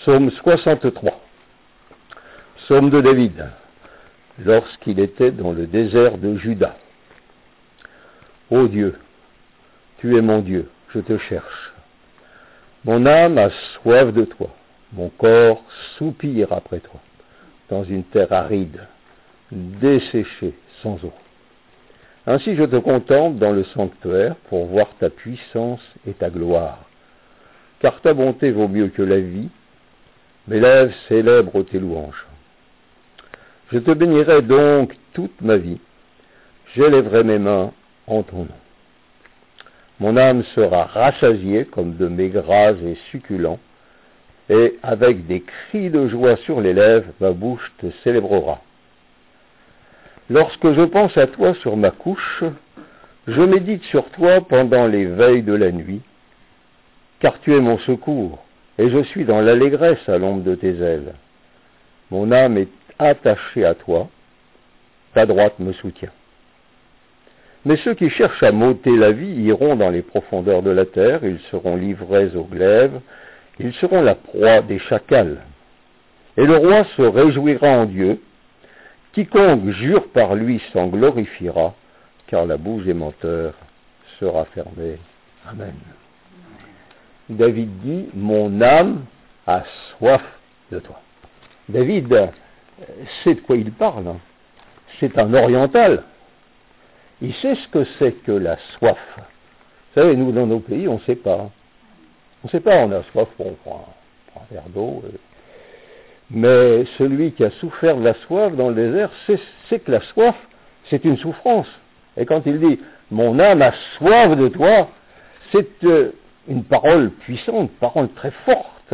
Psaume 63. Psaume de David, lorsqu'il était dans le désert de Juda. Ô Dieu, tu es mon Dieu, je te cherche. Mon âme a soif de toi, mon corps soupire après toi, dans une terre aride, desséchée, sans eau. Ainsi je te contemple dans le sanctuaire pour voir ta puissance et ta gloire. Car ta bonté vaut mieux que la vie, mes lèvres célèbrent tes louanges. Je te bénirai donc toute ma vie, j'élèverai mes mains en ton nom. Mon âme sera rassasiée comme de mets gras et succulents, et avec des cris de joie sur les lèvres, ma bouche te célébrera. Lorsque je pense à toi sur ma couche, je médite sur toi pendant les veilles de la nuit, car tu es mon secours, et je suis dans l'allégresse à l'ombre de tes ailes. Mon âme est attachée à toi, ta droite me soutient. Mais ceux qui cherchent à m'ôter la vie iront dans les profondeurs de la terre, ils seront livrés au glaive, ils seront la proie des chacals. Et le roi se réjouira en Dieu, quiconque jure par lui s'en glorifiera, car la bouche des menteurs sera fermée. Amen. David dit, mon âme a soif de toi. David sait de quoi il parle. C'est un oriental. Il sait ce que c'est que la soif. Vous savez, nous, dans nos pays, on ne sait pas. On ne sait pas, on a soif, on prend un verre d'eau. Mais celui qui a souffert de la soif dans le désert, sait que la soif, c'est une souffrance. Et quand il dit, mon âme a soif de toi, c'est une parole puissante, une parole très forte.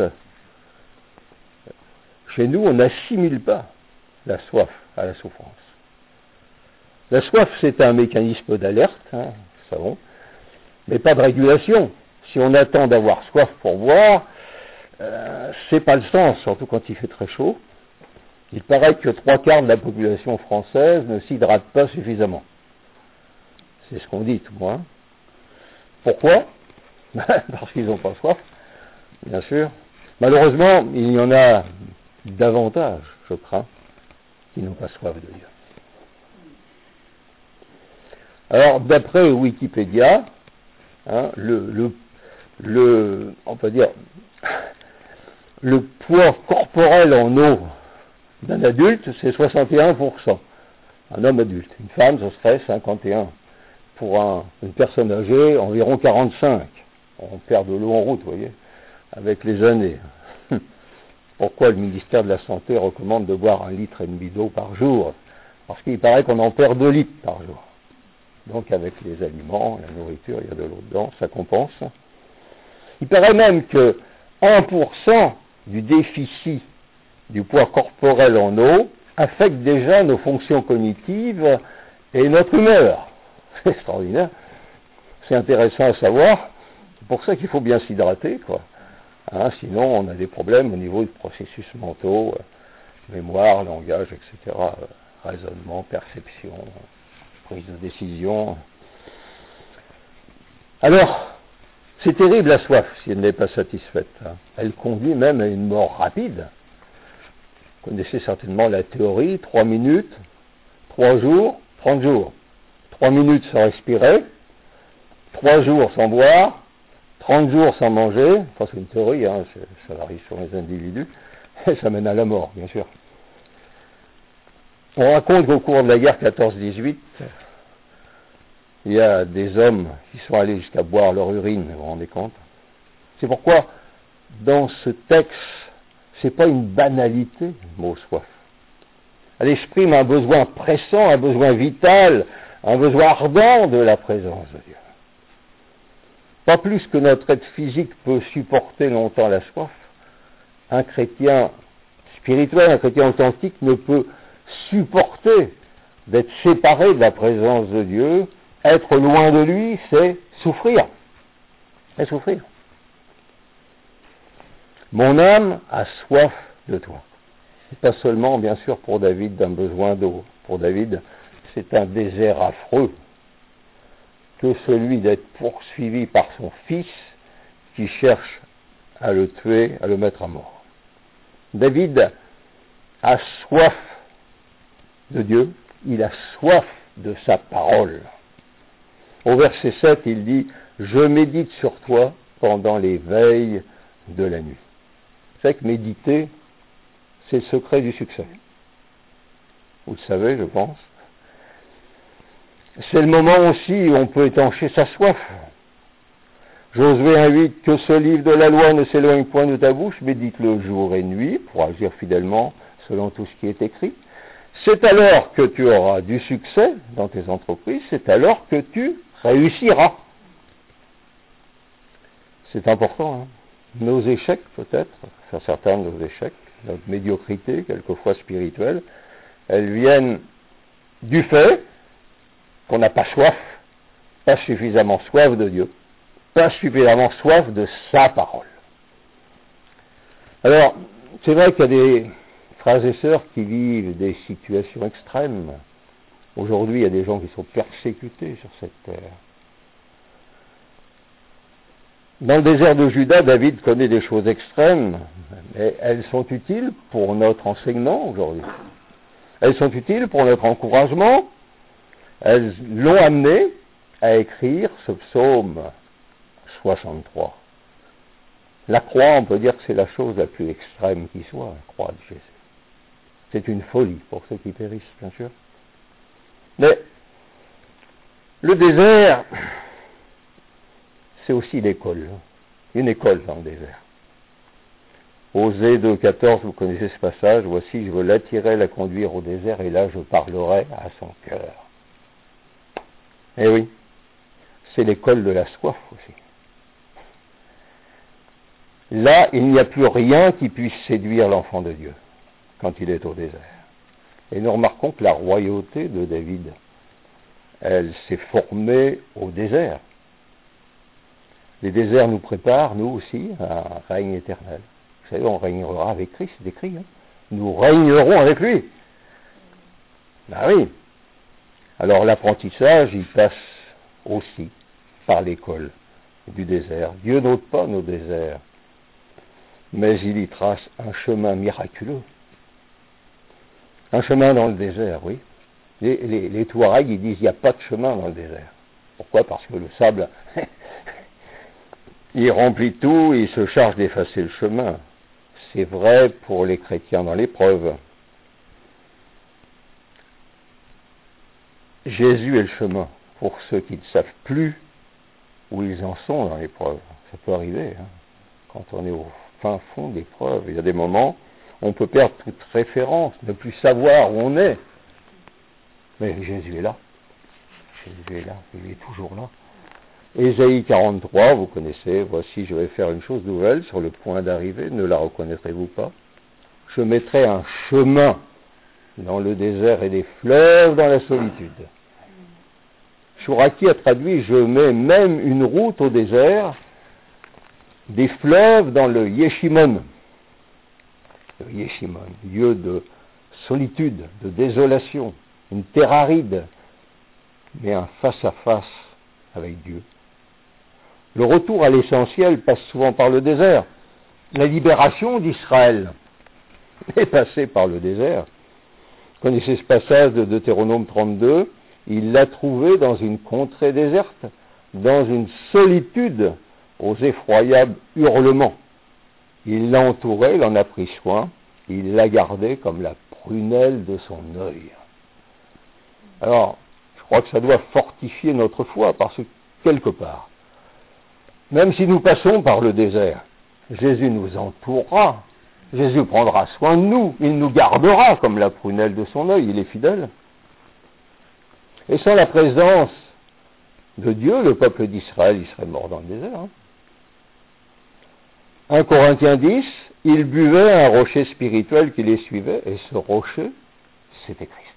Chez nous, on n'assimile pas la soif à la souffrance. La soif, c'est un mécanisme d'alerte, nous savons, mais pas de régulation. Si on attend d'avoir soif pour boire, c'est pas le sens, surtout quand il fait très chaud. Il paraît que 3/4 de la population française ne s'hydrate pas suffisamment. C'est ce qu'on dit, tout moins. Pourquoi? Parce qu'ils n'ont pas soif, bien sûr. Malheureusement, il y en a davantage, je crains, qui n'ont pas soif de Dieu. Alors, d'après Wikipédia, on peut dire, le poids corporel en eau d'un adulte, c'est 61%. Un homme adulte. Une femme, ce serait 51%. Pour une personne âgée, environ 45%. On perd de l'eau en route, vous voyez, avec les années. Pourquoi le ministère de la Santé recommande de boire 1,5 litre d'eau par jour? Parce qu'il paraît qu'on en perd 2 litres par jour. Donc avec les aliments, la nourriture, il y a de l'eau dedans, ça compense. Il paraît même que 1% du déficit du poids corporel en eau affecte déjà nos fonctions cognitives et notre humeur. C'est extraordinaire. C'est intéressant à savoir. C'est pour ça qu'il faut bien s'hydrater, quoi. Sinon, on a des problèmes au niveau des processus mentaux, mémoire, langage, etc., raisonnement, perception, prise de décision. Alors, c'est terrible la soif si elle n'est pas satisfaite. Elle conduit même à une mort rapide. Vous connaissez certainement la théorie, 3 minutes, 3 jours, 30 jours. 3 minutes sans respirer, 3 jours sans boire, 30 jours sans manger. Enfin, c'est une théorie, ça varie sur les individus, et ça mène à la mort, bien sûr. On raconte qu'au cours de la guerre 14-18, il y a des hommes qui sont allés jusqu'à boire leur urine, vous vous rendez compte? C'est pourquoi, dans ce texte, c'est pas une banalité, le mot soif. Elle exprime un besoin pressant, un besoin vital, un besoin ardent de la présence de Dieu. Pas plus que notre être physique peut supporter longtemps la soif, un chrétien spirituel, un chrétien authentique ne peut supporter d'être séparé de la présence de Dieu. Être loin de lui, c'est souffrir. C'est souffrir. Mon âme a soif de toi. C'est pas seulement, bien sûr, pour David d'un besoin d'eau. Pour David, c'est un désert affreux que celui d'être poursuivi par son fils qui cherche à le tuer, à le mettre à mort. David a soif de Dieu, il a soif de sa parole. Au verset 7, il dit « Je médite sur toi pendant les veilles de la nuit ». C'est que méditer, c'est le secret du succès. Vous le savez, je pense. C'est le moment aussi où on peut étancher sa soif. Josué 1,8 « Que ce livre de la loi ne s'éloigne point de ta bouche, médite-le jour et nuit pour agir fidèlement selon tout ce qui est écrit. C'est alors que tu auras du succès dans tes entreprises, c'est alors que tu réussiras. » C'est important, hein. Nos échecs peut-être, enfin certains de nos échecs, notre médiocrité, quelquefois spirituelle, elles viennent du fait qu'on n'a pas soif, pas suffisamment soif de Dieu, pas suffisamment soif de sa parole. Alors, c'est vrai qu'il y a des frères et sœurs qui vivent des situations extrêmes. Aujourd'hui, il y a des gens qui sont persécutés sur cette terre. Dans le désert de Juda, David connaît des choses extrêmes, mais elles sont utiles pour notre enseignement aujourd'hui. Elles sont utiles pour notre encouragement. Elles l'ont amené à écrire ce psaume 63. La croix, on peut dire que c'est la chose la plus extrême qui soit, la croix de Jésus. C'est une folie pour ceux qui périssent, bien sûr. Mais le désert, c'est aussi l'école. Une école dans le désert. Osée 2,14, vous connaissez ce passage, voici, je veux l'attirer, la conduire au désert, et là je parlerai à son cœur. Eh oui, c'est l'école de la soif aussi. Là, il n'y a plus rien qui puisse séduire l'enfant de Dieu quand il est au désert. Et nous remarquons que la royauté de David, elle s'est formée au désert. Les déserts nous préparent, nous aussi, à un règne éternel. Vous savez, on régnera avec Christ, c'est écrit. Hein. Nous régnerons avec lui. Ben oui. Alors l'apprentissage, il passe aussi par l'école du désert. Dieu n'ôte pas nos déserts, mais il y trace un chemin miraculeux. Un chemin dans le désert, oui. Les Touaregs, ils disent, il n'y a pas de chemin dans le désert. Pourquoi ? Parce que le sable, il remplit tout, et il se charge d'effacer le chemin. C'est vrai pour les chrétiens dans l'épreuve. Jésus est le chemin pour ceux qui ne savent plus où ils en sont dans l'épreuve. Ça peut arriver, hein. Quand on est au fin fond de l'épreuve. Il y a des moments où on peut perdre toute référence, ne plus savoir où on est. Mais Jésus est là. Jésus est là, il est toujours là. Ésaïe 43, vous connaissez, voici je vais faire une chose nouvelle sur le point d'arriver, ne la reconnaîtrez-vous pas? Je mettrai un chemin dans le désert et des fleuves dans la solitude. Chouraki a traduit, je mets même une route au désert, des fleuves dans le Yeshimon. Le Yeshimon, lieu de solitude, de désolation, une terre aride, mais un face-à-face avec Dieu. Le retour à l'essentiel passe souvent par le désert. La libération d'Israël est passée par le désert. Vous connaissez ce passage de Deutéronome 32, il l'a trouvé dans une contrée déserte, dans une solitude aux effroyables hurlements. Il l'a entouré, il en a pris soin, il l'a gardé comme la prunelle de son œil. Alors, je crois que ça doit fortifier notre foi, parce que quelque part, même si nous passons par le désert, Jésus nous entourera, Jésus prendra soin de nous, il nous gardera comme la prunelle de son œil, il est fidèle. Et sans la présence de Dieu, le peuple d'Israël, il serait mort dans le désert. 1 Corinthiens 10, il buvait un rocher spirituel qui les suivait, et ce rocher, c'était Christ.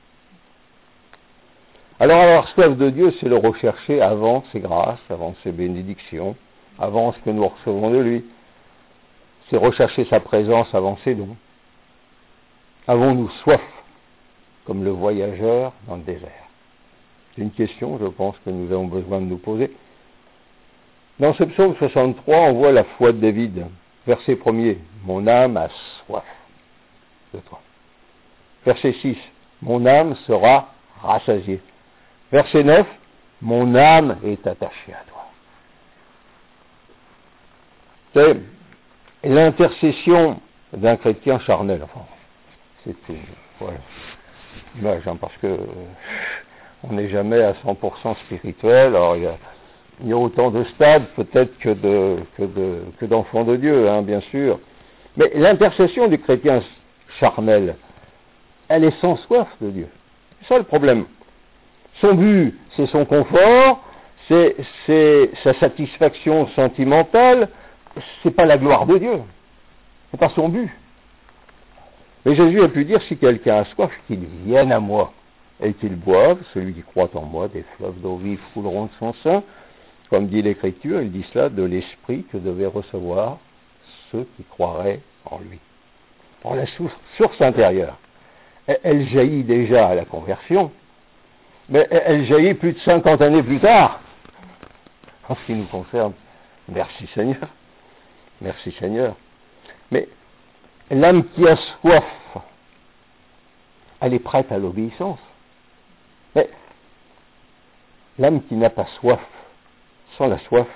Alors avoir soif de Dieu, c'est le rechercher avant ses grâces, avant ses bénédictions, avant ce que nous recevons de lui. C'est rechercher sa présence avant ses dons. Avons-nous soif, comme le voyageur dans le désert? C'est une question, je pense, que nous avons besoin de nous poser. Dans ce psaume 63, on voit la foi de David. Verset 1er, mon âme a soif de toi. Verset 6, mon âme sera rassasiée. Verset 9, mon âme est attachée à toi. C'est l'intercession d'un chrétien charnel. Enfin, c'est voilà, image, parce que on n'est jamais à 100% spirituel. Alors il y a autant de stades peut-être que d'enfants de Dieu, bien sûr. Mais l'intercession du chrétien charnel, elle est sans soif de Dieu. C'est ça le problème. Son but, c'est son confort, c'est sa satisfaction sentimentale, c'est pas la gloire de Dieu. C'est pas son but. Mais Jésus a pu dire, si quelqu'un a soif, qu'il vienne à moi et qu'il boive, celui qui croit en moi, des fleuves d'eau vive couleront de son sein. Comme dit l'Écriture, il dit cela de l'esprit que devaient recevoir ceux qui croiraient en lui. Or, la source intérieure, elle jaillit déjà à la conversion, mais elle jaillit plus de 50 années plus tard. En ce qui nous concerne, merci Seigneur. Merci Seigneur. Mais l'âme qui a soif, elle est prête à l'obéissance. Mais l'âme qui n'a pas soif, sans la soif,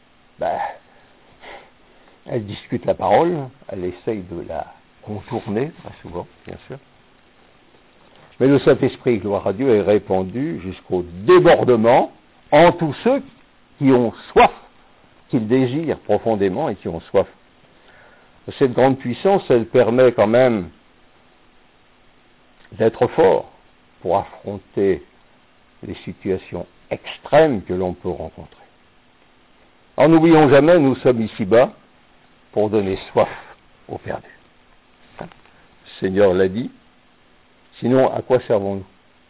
elle discute la parole, elle essaye de la contourner, très souvent, bien sûr. Mais le Saint-Esprit, gloire à Dieu, est répandu jusqu'au débordement en tous ceux qui ont soif, qui le désirent profondément et qui ont soif. Cette grande puissance, elle permet quand même d'être fort pour affronter les situations extrêmes que l'on peut rencontrer. Alors n'oublions jamais, nous sommes ici-bas pour donner soif aux perdus. Le Seigneur l'a dit, sinon à quoi servons-nous?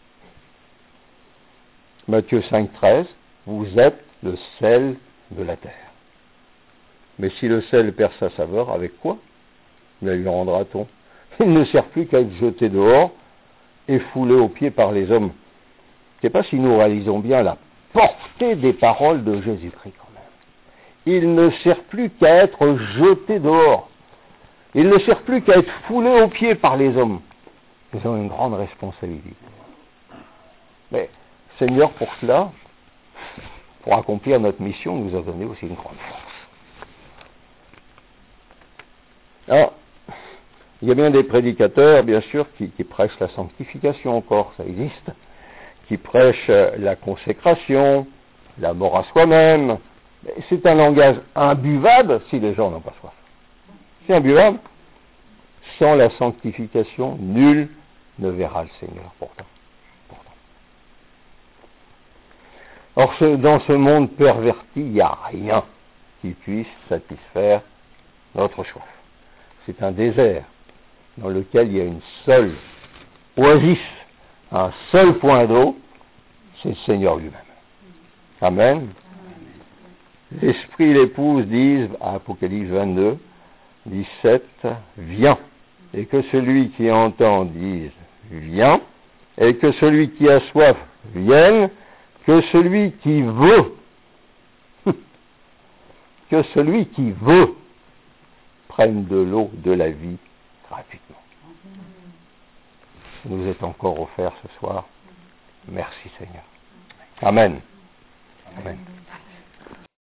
Matthieu 5,13, vous êtes le sel de la terre. Mais si le sel perd sa saveur, avec quoi lui rendra-t-on? Il ne sert plus qu'à être jeté dehors et foulé aux pieds par les hommes. Je ne sais pas si nous réalisons bien la portée des paroles de Jésus-Christ quand même. Il ne sert plus qu'à être jeté dehors. Il ne sert plus qu'à être foulé aux pieds par les hommes. Ils ont une grande responsabilité. Mais Seigneur, pour cela, pour accomplir notre mission, nous a donné aussi une grande force. Alors, il y a bien des prédicateurs, bien sûr, qui prêchent la sanctification encore, ça existe, qui prêchent la consécration, la mort à soi-même. C'est un langage imbuvable si les gens n'ont pas soif. C'est imbuvable. Sans la sanctification, nul ne verra le Seigneur pourtant. Or, dans ce monde perverti, il n'y a rien qui puisse satisfaire notre soif. C'est un désert dans lequel il y a une seule oasis, un seul point d'eau, c'est le Seigneur lui-même. Amen. L'Esprit et l'épouse disent, à Apocalypse 22, 17, viens. Et que celui qui entend dise, viens. Et que celui qui a soif vienne. Que celui qui veut, prenne de l'eau de la vie gratuitement. Ça nous est encore offert ce soir. Merci Seigneur. Amen. Amen.